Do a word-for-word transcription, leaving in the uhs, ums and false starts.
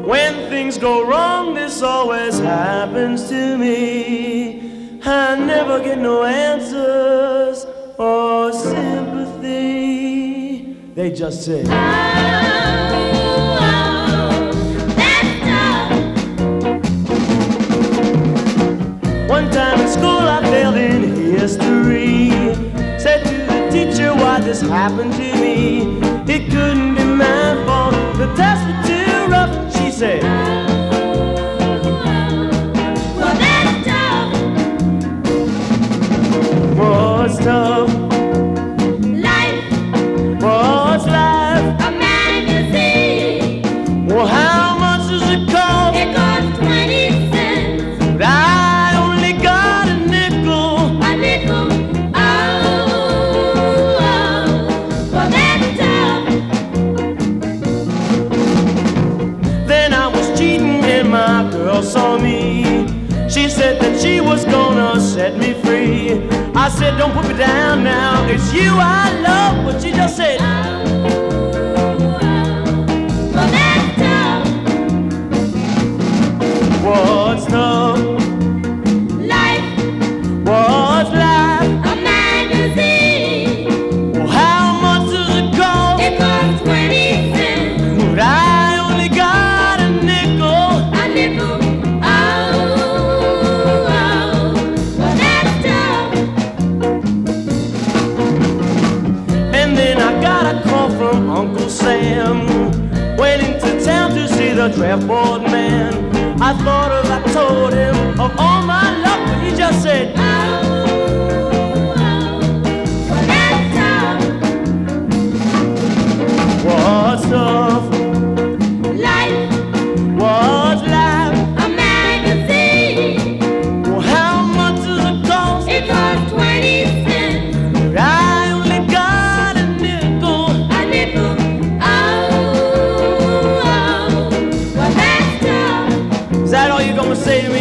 When things go wrong, this always happens to me. I never get no answers or sympathy. They just say, oh, oh, that's tough. One time in school I failed in history. Said to the teacher why this happened to me. It couldn't be my fault, the test was too rough. She said, oh, well that's tough. What's tough? Life. What's life? A magazine. Well, how much does it cost? It costs twenty cents. But I only got a nickel. A nickel. Oh, oh, well that's tough. Then I was cheating and my girl saw me. She said that she was gonna set me free. I said, don't put me down now, it's you I love. But she just said, oh, oh, well that's tough. What's tough? Life. What's life? A magazine. Well, how much does it cost? It costs twenty cents. But I only got a nickel. A nickel. Oh, oh, well that's tough. And then I got a call from Uncle Sam. Went into town to see the draft board man. I thought of, I told him of all my luck, but he just said, oh, oh, well that's tough. What's tough? Life. What's life? A magazine. Well, how much does it cost? It costs twenty cents. But I only got a nickel. A nickel. Oh, oh, well that's tough. Is that all you're gonna say to me?